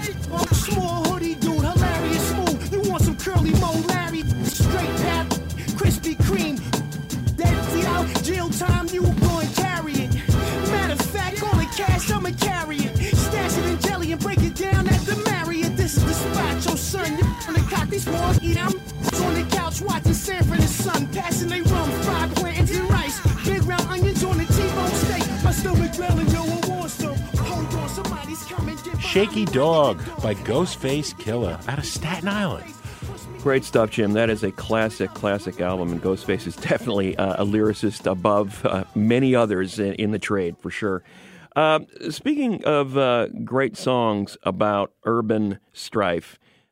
small hoodie dude, hilarious smooth. You want some curly mo, Larry? Straight pap, Krispy Kreme. That's out, jail time, you go and carry it. Matter of fact, all the cash, I'ma carry it. Stash it in jelly and break it down at the Marriott. This is the spot, yo son. You wanna cock these small eat. I'm on the couch watching Sanford and Son, passing they rum, fried plantains and rice. Big round onions on the T-bone steak. My stomach growling, yo, I want some. Hold on, somebody's coming. Shaky Dog by Ghostface Killer out of Staten Island. Great stuff, Jim. That is a classic, classic album, and Ghostface is definitely uh, a lyricist above uh, many others in, in the trade, for sure. Uh, speaking of uh, great songs about urban strife,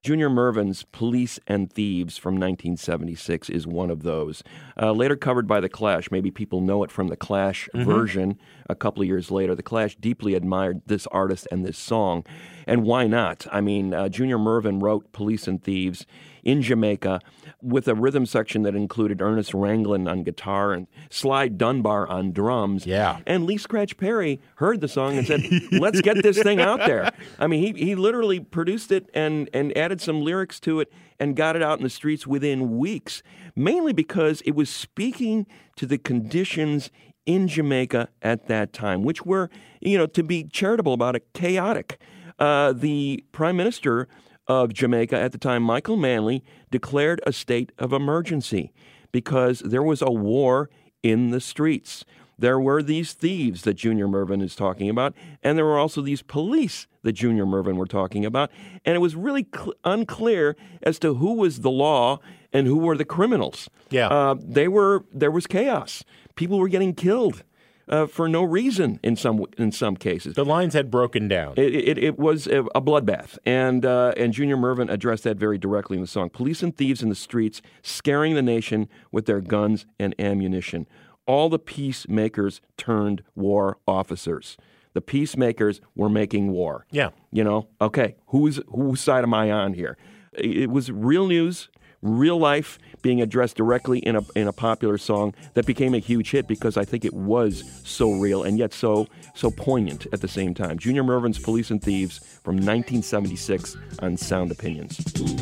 Junior Murvin's Police and Thieves from nineteen seventy-six is one of those. Uh, later covered by The Clash. Maybe people know it from the Clash Mhm. version a couple of years later. The Clash deeply admired this artist and this song. And why not? I mean, uh, Junior Murvin wrote Police and Thieves in Jamaica with a rhythm section that included Ernest Ranglin on guitar and Sly Dunbar on drums. Yeah. And Lee Scratch Perry heard the song and said, let's get this thing out there. I mean, he, he literally produced it and, and added some lyrics to it and got it out in the streets within weeks, mainly because it was speaking to the conditions in Jamaica at that time, which were, you know, to be charitable about it, chaotic. Uh, the Prime Minister of Jamaica at the time, Michael Manley, declared a state of emergency because there was a war in the streets. There were these thieves that Junior Murvin is talking about, and there were also these police that Junior Murvin were talking about, and it was really cl- unclear as to who was the law and who were the criminals. Yeah. Uh, they were, there was chaos. People were getting killed. Uh, for no reason in some in some cases. The lines had broken down. It, it, it was a, a bloodbath, and uh, and Junior Murvin addressed that very directly in the song. Police and thieves in the streets, scaring the nation with their guns and ammunition. All the peacemakers turned war officers. The peacemakers were making war. Yeah. You know, okay, who's whose side am I on here? It was real news, real life being addressed directly in a in a popular song that became a huge hit because I think it was so real and yet so so poignant at the same time. Junior Murvin's Police and Thieves from nineteen seventy-six on Sound Opinions.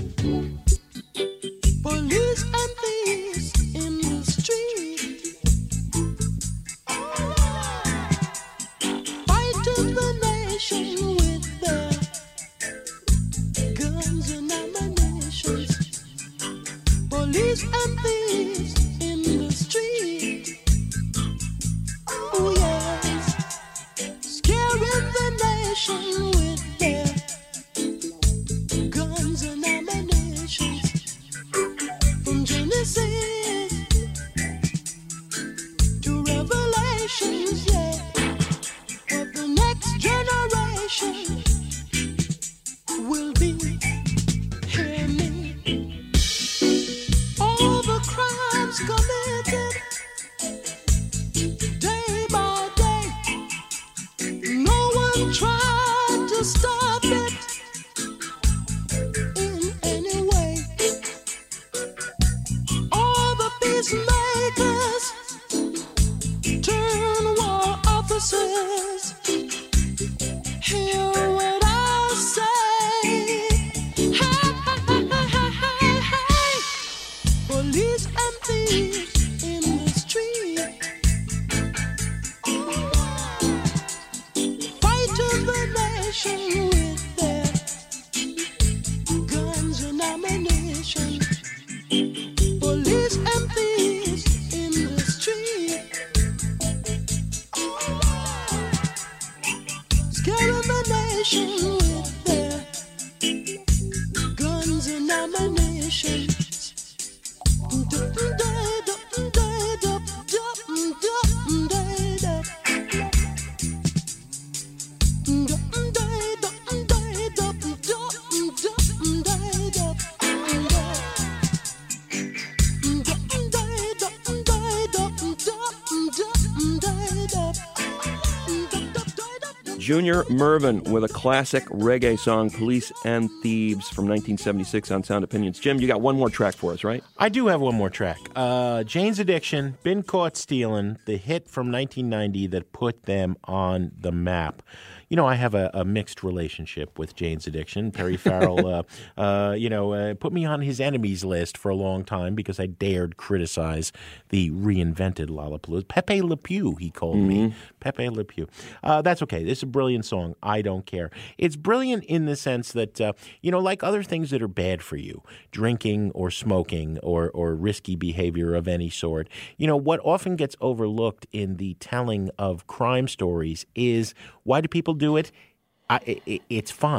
Police and thieves in the street, fighting the nation with their guns and ammunition. Police and thieves in the street, oh yes, scaring the nation with their guns and ammunition. From Genesis to Revelations, yeah, of the next generation will be, hear me, all the crimes committed day by day. No one tried to stop it in any way. All the peacemakers turn war officers. Hear what I say. Hey, hey, hey, hey, hey. Police and thieves in the street, fighting the nation with their guns and ammunition. Police and thieves in the street, scaring the nation with their guns and ammunition. Junior Murvin with a classic reggae song, Police and Thieves from nineteen seventy-six on Sound Opinions. Jim, you got one more track for us, right? I do have one more track. Uh, Jane's Addiction, Been Caught Stealing, the hit from nineteen ninety that put them on the map. You know, I have a, a mixed relationship with Jane's Addiction. Perry Farrell, uh, uh, you know, uh, put me on his enemies list for a long time because I dared criticize the reinvented Lollapalooza. Pepe Le Pew, he called Mm-hmm. me. Pepe Le Pew. Uh, that's okay. This is a brilliant song. I don't care. It's brilliant in the sense that, uh, you know, like other things that are bad for you, drinking or smoking or, or risky behavior of any sort, you know, what often gets overlooked in the telling of crime stories is, why do people do it? I, it it's fun.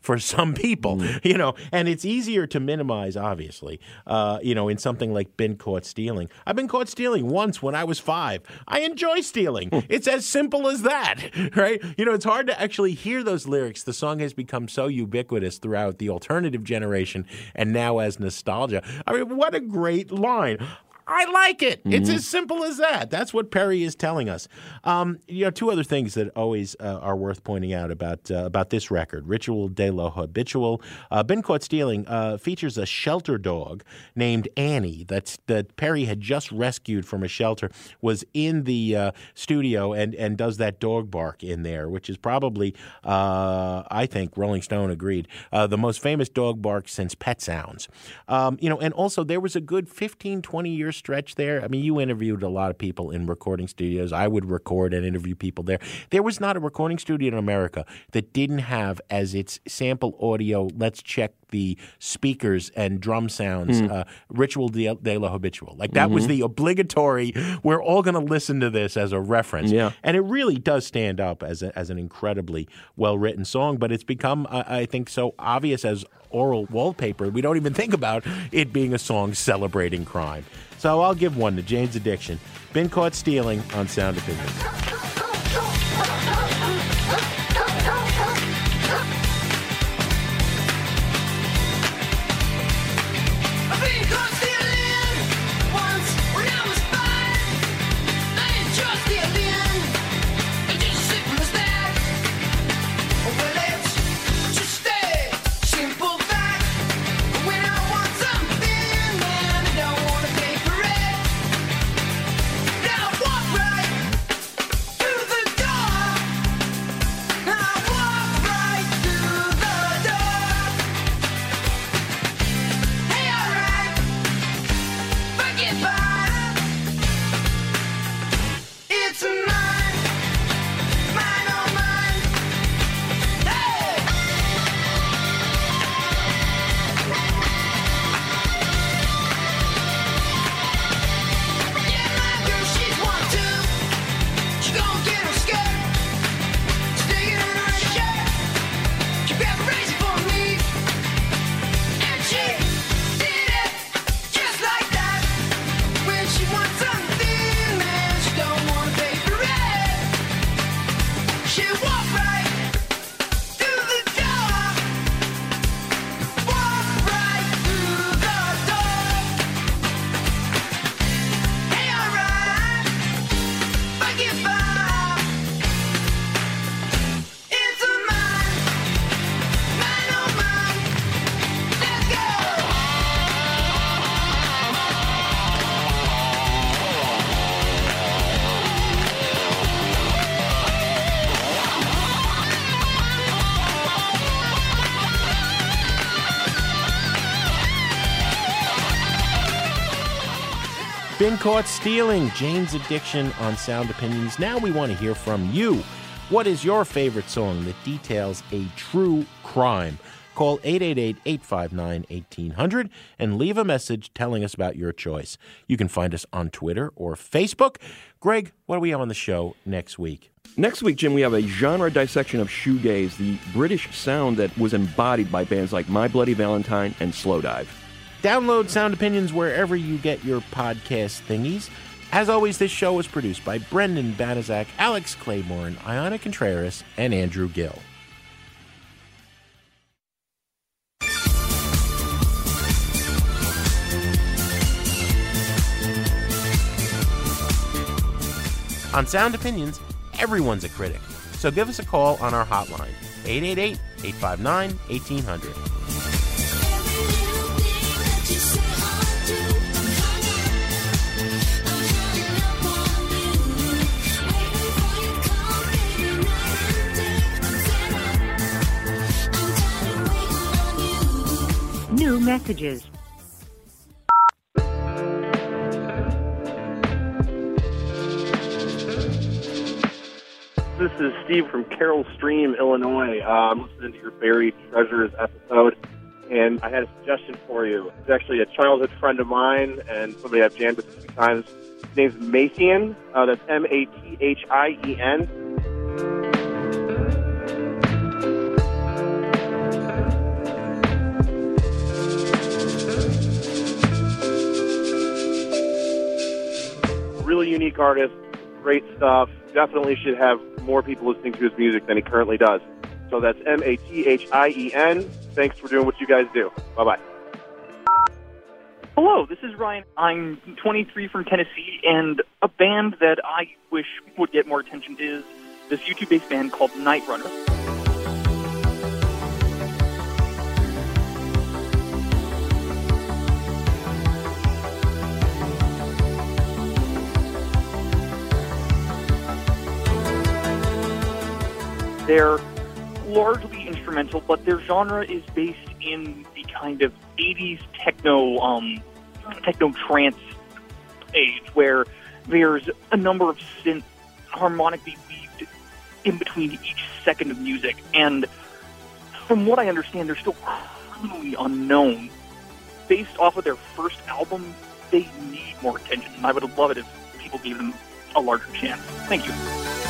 for some people, mm. you know, and it's easier to minimize, obviously, uh, you know, in something like been caught stealing. I've been caught stealing once when I was five. I enjoy stealing. It's as simple as that, right? You know, it's hard to actually hear those lyrics. The song has become so ubiquitous throughout the alternative generation and now as nostalgia. I mean, what a great line. I like it. Mm-hmm. It's as simple as that. That's what Perry is telling us. Um, you know, two other things that always uh, are worth pointing out about uh, about this record, Ritual de lo Habitual. Uh, Been Caught Stealing uh, features a shelter dog named Annie that's, that Perry had just rescued from a shelter, was in the uh, studio and, and does that dog bark in there, which is probably, uh, I think, Rolling Stone agreed, uh, the most famous dog bark since Pet Sounds. Um, you know, and also there was a good fifteen, twenty years stretch there. I mean, you interviewed a lot of people in recording studios. I would record and interview people there. There was not a recording studio in America that didn't have as its sample audio, let's check the speakers and drum sounds, mm. uh, Ritual de, de lo Habitual. Like that mm-hmm. was the obligatory, we're all going to listen to this as a reference. Yeah. And it really does stand up as, a, as an incredibly well-written song, but it's become, uh, I think, so obvious as oral wallpaper, we don't even think about it being a song celebrating crime. So I'll give one to Jane's Addiction. Been Caught Stealing on Sound Opinions. Been Caught Stealing, Jane's Addiction on Sound Opinions. Now we want to hear from you. What is your favorite song that details a true crime? Call eight eight eight, eight five nine, one eight zero zero and leave a message telling us about your choice. You can find us on Twitter or Facebook. Greg, what do we have on the show next week? Next week, Jim, we have a genre dissection of shoegaze, the British sound that was embodied by bands like My Bloody Valentine and Slowdive. Download Sound Opinions wherever you get your podcast thingies. As always, this show was produced by Brendan Banaszak, Alex Claiborne, Ayana Contreras, and Andrew Gill. On Sound Opinions, everyone's a critic. So give us a call on our hotline, eight eight eight, eight five nine, one eight zero zero. New messages. This is Steve from Carroll Stream, Illinois. Uh, I'm listening to your Buried Treasures episode, and I had a suggestion for you. It's actually a childhood friend of mine and somebody I've jammed with a few times. His name's Mathien. Uh, that's M A T H I E N. unique artist, great stuff. Definitely should have more people listening to his music than he currently does. So that's M A T H I E N. Thanks for doing what you guys do. Bye-bye. Hello, this is Ryan. I'm twenty-three from Tennessee, and a band that I wish would get more attention is this YouTube-based band called Night Runner. They're largely instrumental, but their genre is based in the kind of eighties techno, um, techno trance age, where there's a number of synths harmonically weaved in between each second of music. And from what I understand, they're still criminally unknown. Based off of their first album, they need more attention, and I would love it if people gave them a larger chance. Thank you.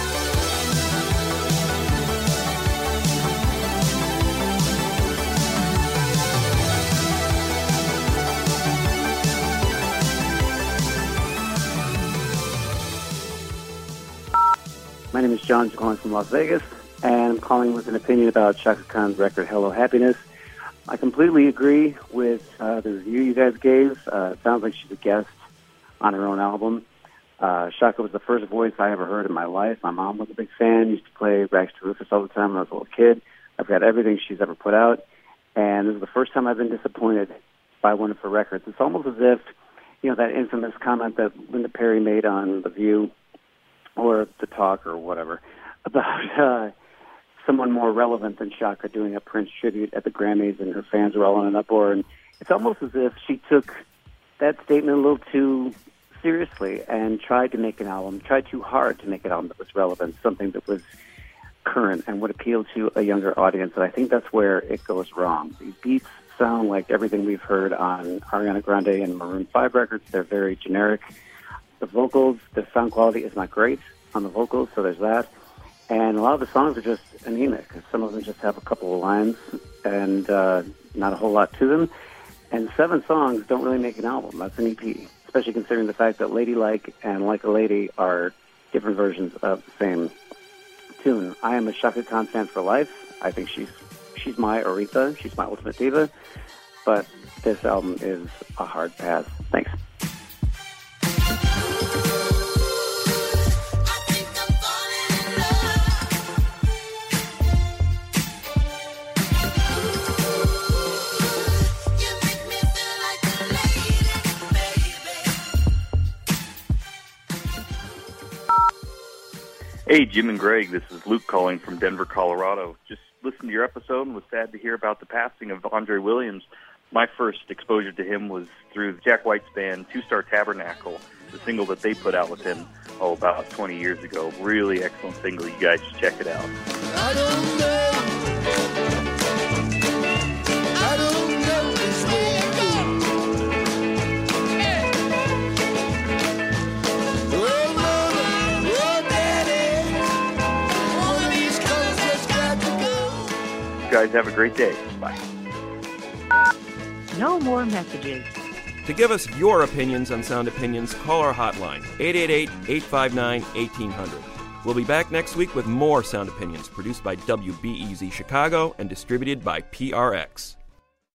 My name is John, calling from Las Vegas, and I'm calling with an opinion about Chaka Khan's record, Hello Happiness. I completely agree with uh, the review you guys gave. Uh, it sounds like she's a guest on her own album. Uh, Chaka was the first voice I ever heard in my life. My mom was a big fan, used to play Rags to Rufus all the time when I was a little kid. I've got everything she's ever put out, and this is the first time I've been disappointed by one of her records. It's almost as if, you know, that infamous comment that Linda Perry made on The View, or The Talk, or whatever, about uh, someone more relevant than Chaka doing a Prince tribute at the Grammys, and her fans were all in an uproar. And it's almost as if she took that statement a little too seriously and tried to make an album, tried too hard to make an album that was relevant, something that was current and would appeal to a younger audience. And I think that's where it goes wrong. These beats sound like everything we've heard on Ariana Grande and Maroon five records. They're very generic. The vocals, the sound quality is not great on the vocals, so there's that. And a lot of the songs are just anemic. Some of them just have a couple of lines and uh, not a whole lot to them. And seven songs don't really make an album. That's an E P, especially considering the fact that Ladylike and Like a Lady are different versions of the same tune. I am a Chaka Khan fan for life. I think she's she's my Aretha. She's my ultimate diva. But this album is a hard pass. Thanks. Hey, Jim and Greg, this is Luke calling from Denver, Colorado. Just listened to your episode and was sad to hear about the passing of Andre Williams. My first exposure to him was through Jack White's band Two Star Tabernacle, the single that they put out with him, oh, about twenty years ago. Really excellent single. You guys should check it out. I don't know. I don't know this way it goes. Oh, mama, oh, daddy, one of these colors has got to go. You guys have a great day. Bye. No more messages. To give us your opinions on Sound Opinions, call our hotline, eight eight eight, eight five nine, one eight zero zero. We'll be back next week with more Sound Opinions, produced by W B E Z Chicago and distributed by P R X.